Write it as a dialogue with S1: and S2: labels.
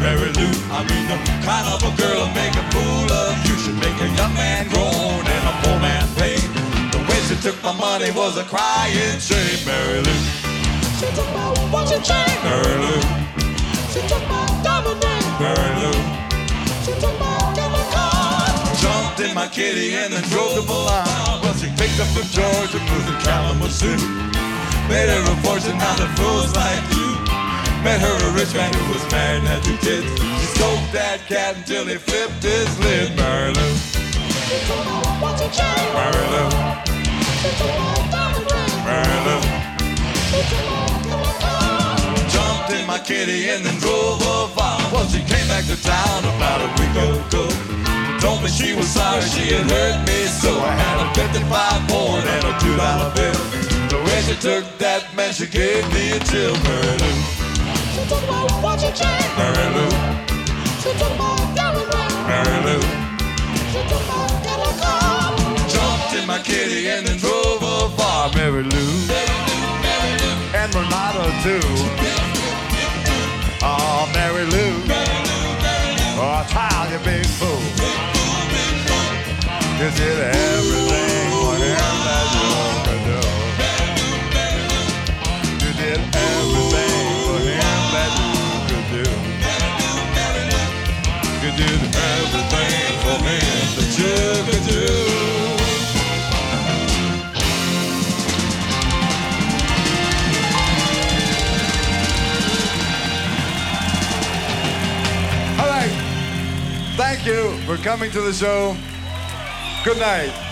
S1: Mary Lou. I mean the kind of a girl to make a fool of you. Should make a young man groan and a poor man pay. The way she took my money was a crying shame. Mary Lou.
S2: She took my watch and chain.
S1: Mary Lou.
S2: She took my diamond ring.
S1: Mary Lou.
S2: She took my diamond card.
S1: Jumped in my kitty and then drove to Milan. Well, she picked up from Georgia, moved to Kalamazoo. Made her a fortune out of fools like you. Met her a rich man who was married and had 2 kids. She stroked that cat until he flipped his lid. Mary Lou.
S2: She took my watch and chain.
S1: Mary Lou.
S2: She took my diamond ring.
S1: Mary Lou.
S2: She took my diamond card.
S1: Jumped in my kitty and then drove a far. Well, she came back to town about a week ago. Told me she was sorry she had hurt me so. I had a 55 board and a $2 bill. The way she took that man, she gave me a chill. Mary Lou.
S2: She took my watch and chain.
S1: Mary Lou.
S2: She took my diamond ring.
S1: Mary Lou.
S2: She took my diamond card.
S1: Jumped in my kitty and then drove a far. Mary Lou. And Renata too. Oh, Mary Lou. Oh, child, you big fool. You did everything for him that you could do. You did everything for him that you could do. You did everything for him that you could do. All right. Thank you for coming to the show. Good night.